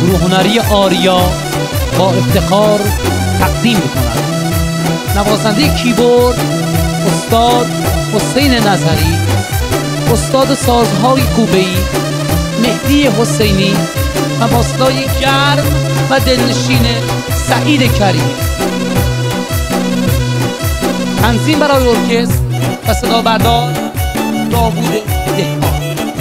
گروه هنری آریا با افتخار تقدیم می‌کند. نوازنده کیبورد استاد حسین نظری، استاد سازهای کوبه‌ای مهدی حسینی و با صدای گرم و دلنشین سعید کریمی. تنظیم برای ارکستر و صدا بردار داوود دهقان.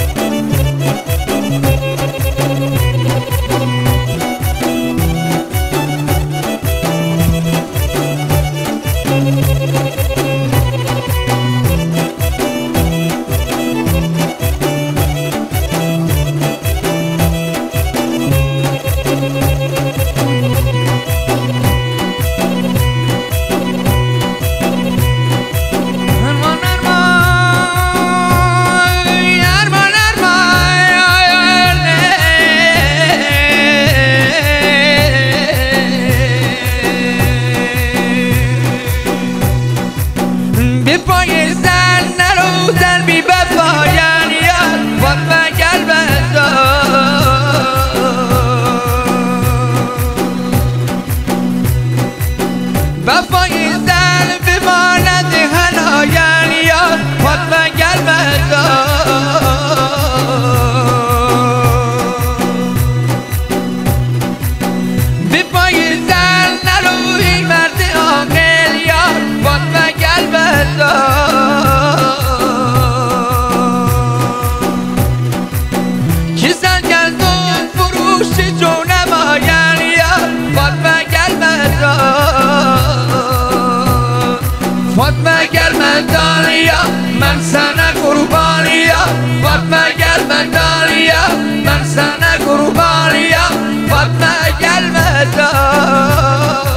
من sana قربانیا فاطمه gelmedaniya من sana قربانیا فاطمه gelmedaniya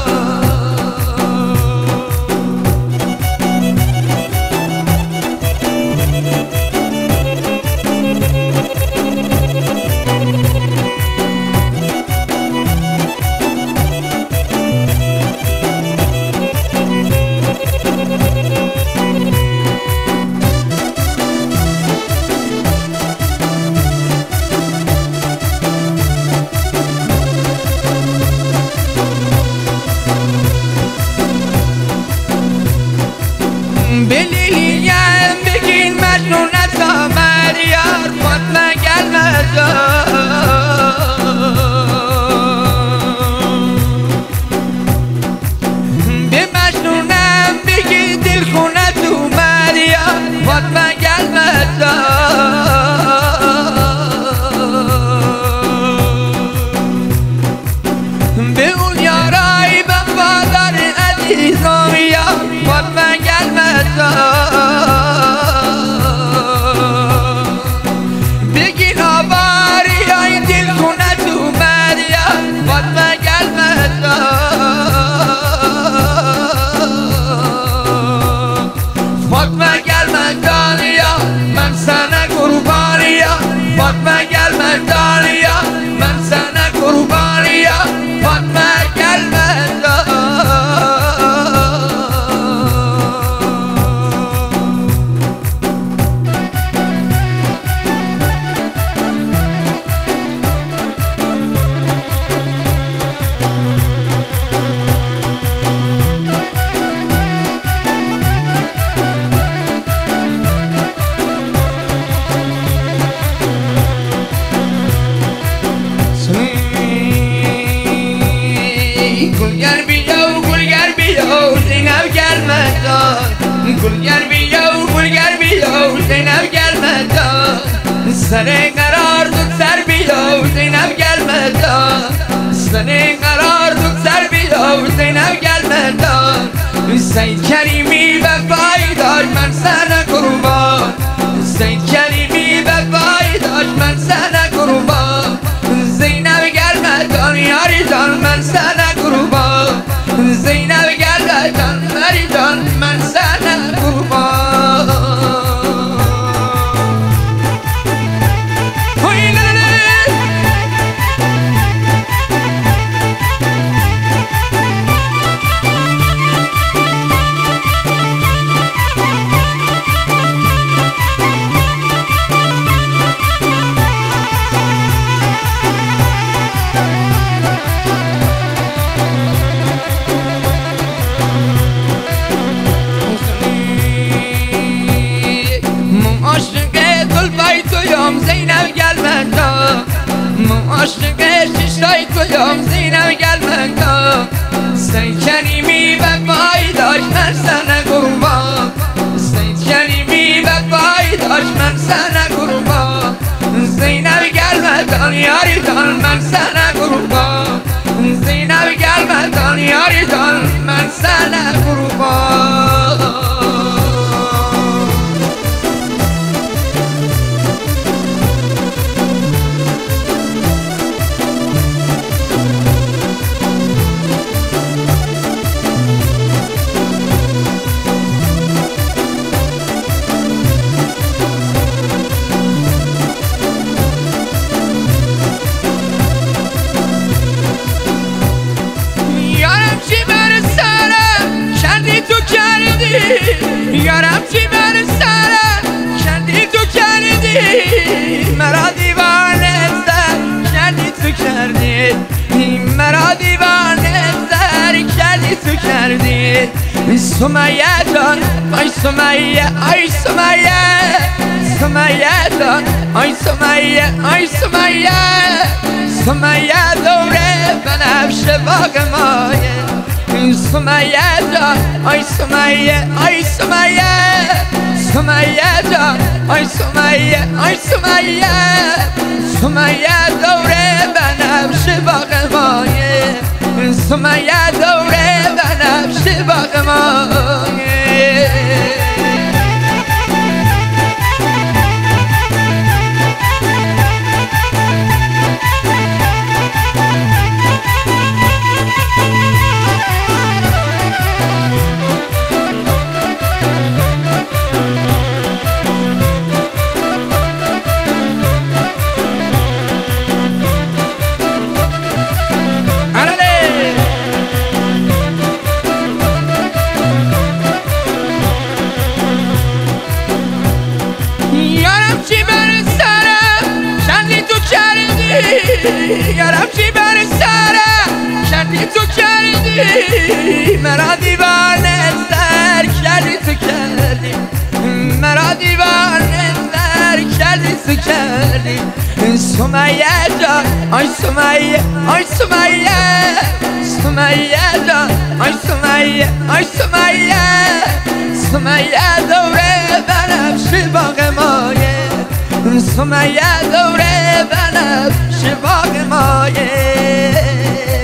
Belirleyen begin mecnunat kamer yar Fatma gelmeden Bir mecnunem begin dil kunet umer yar Fatma gelmeden Bir ul yaray ben vadar azizam yar Fatma بگین آواری های دل خونه تو مریا فاطمه gelmeden فاطمه gelmedaniya من sana قربانیا فاطمه gelmedaniya من sana قربانیا فاطمه gelmeden گلگر بیو زینب gelmeden سر قرار دو سر بیو زینب gelmeden سر قرار دو سر بیو زینب gelmeden سید کریمی وفای داشت من sana قربان سید کریمی وفای داشت من sana قربان زینب gelmeden یاری جان من sana قربان زینب gelmeden یاری جان من sana قربان عاشق چشای تویم زینب گل مکان سید کریمی وفایی داشت من سنه قربان سید کریمی وفایی داشت من سنه قربان زینب گل مکان یاری دان من سنه قربان زینب گل مکان یاری دان من سنه قربان یارم چی بر سرم کردی تو کردی مرا دیوانه سر کردی تو کردی مرا دیوانه سر کردی تو کردی سمیه جان آی سمیه آی سمیه سمیه جان آی سمیه آی سمیه سمیه دوره بنفش باغ مایه سمیه جان آی سمیه آی سمیه سمیه جان آی سمیه آی سمیه سمیه دوره بنفش باغ مایه سمیه دوره بنفش باغ مایه یارم چی بر سرم کردی تو کردی مرا دیوانه سر کردی تو کردی مرا دیوانه سر کردی تو کردی سمیه جان آی سمیه آی سمیه سمیه جان آی سمیه آی سمیه سمیه دوره بنفش باغ مایه سمیه دوره بنفش باغ مایه